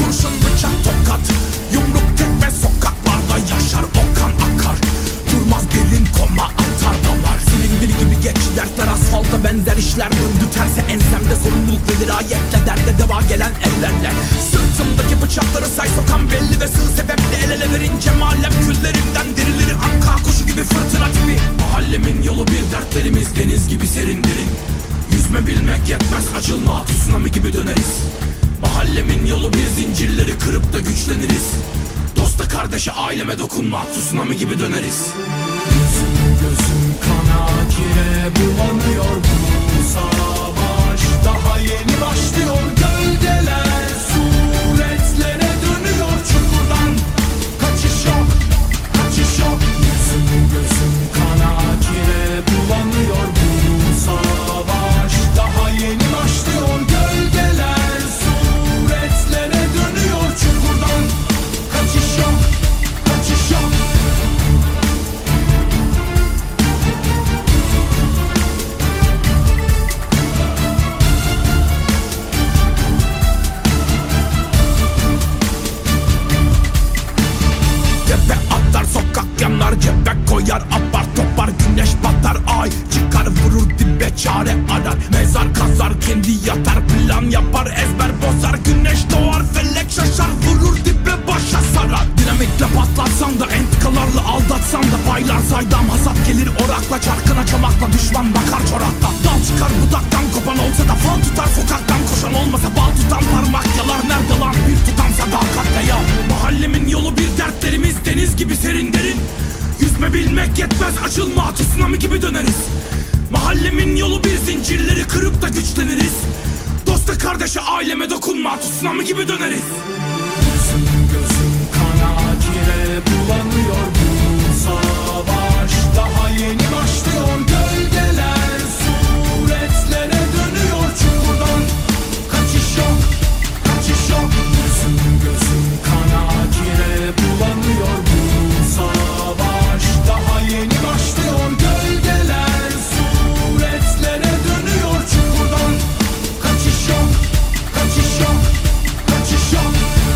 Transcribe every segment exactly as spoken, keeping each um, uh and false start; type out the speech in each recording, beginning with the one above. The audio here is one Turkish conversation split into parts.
kurşun, bıçak, tokat, yumruk, tekme, sokaklarda yaşar Okan Akar. Durmaz gelin koma atar da var. Silindiri gibi geç dertler, asfalta benzer işler. Döndü terse ensemde sorumluluk verir ayetle. Derde deva gelen ellerle. Sırtımdaki bıçakları say, sokan belli ve sığ sebeple. El ele verince malem küllerimden dirilir. Anka kuşu gibi, fırtına gibi. Mahallemin yolu bir, dertlerimiz deniz gibi serin derin. Yüzme bilmek yetmez, açılma tsunami gibi döneriz. Mahallemin yolu bir, zincirleri kırıp da güçleniriz. Dosta kardeşe aileme dokunma, tsunami gibi döneriz. Gözüm gözüm kana kire bulanıyor, bu savaş daha yeni başlıyor. Gölgeler suretlere dönüyor, çukurdan kaçış yok, kaçış yok. Gözüm gözüm kana kire bulanıyor, bu savaş daha yeni başlıyor. Gölgeler suretlere dönüyor, çukurdan kaçış yok, kaçış yok. Tepe atlar, sokak yanar, cebe koyar, apar topar, güneş batar, ay çıkar vurur dibe, çare arar. Mezar kazar, kendi yatar, plan yapar, ezber bozar. Güneş doğar, felek şaşar, vurur dibe, başa sarar. Dinamitle patlatsan da, entikalarla aldatsan da, paylar saydam hasat gelir orakla. Çarkına çamakla, düşman bakar çorakla. Dal çıkar budaktan, kopan olsa da fal tutar. Sokaktan koşan olmasa bal tutan, parmak yalar. Nerede lan bir tutam sadakatle ya. Mahallemin yolu bir, dertlerimiz deniz gibi serin derin. Yüzme bilmek yetmez, açılma tsunami gibi döneriz. Mahallemin yolu bir, zincirleri kırıp da güçleniriz. Dosta kardeşe aileme dokunma, tsunami gibi döneriz. Gözüm gözüm kana kire bulanıyor, bu savaş daha yeni başlıyor. Gölgeler suretlere dönüyor, çukurdan kaçış yok, kaçış yok. Gözüm gözüm kana kire bulanıyor, bu savaş daha yeni başlıyor. Gölgeler suretlere dönüyor, çukurdan kaçış yok, kaçış yok, kaçış yok.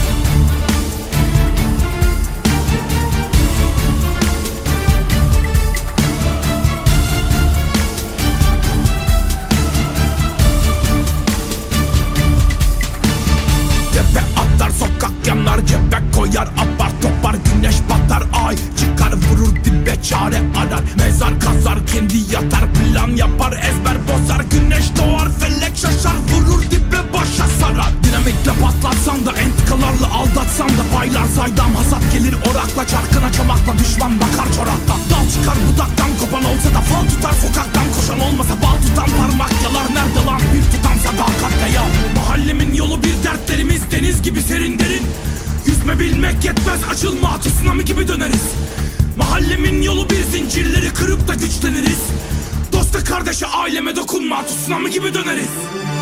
Tepe atlar, sokak yanar, cebe koyar, apar topar, güneş batar, ay çıkar vurur dibe, çare arar. Mezar kazar, kendi yatar, plan yapar, ezber bozar. Güneş doğar, felek şaşar, vurur dibe, başa sarar. Dinamitle patlatsan da, entikalarla aldatsan da, paylar saydam hasat gelir orakla. Çarkına çamakla, düşman bakar çorakla. Dal çıkar budaktan, kopan olsa da fal tutar. Sokaktan koşan olmasa bal tutan, parmak yalar. Nerede lan bir tutam sadakatle ya. Mahallemin yolu bir, dertlerimiz deniz gibi serin derin. Yüzme bilmek yetmez, açılma tsunami gibi döneriz. Mahallemin yolu bir, zincirleri kırıp da güçleniriz. Dosta kardeşe aileme dokunma, tsunami gibi döneriz.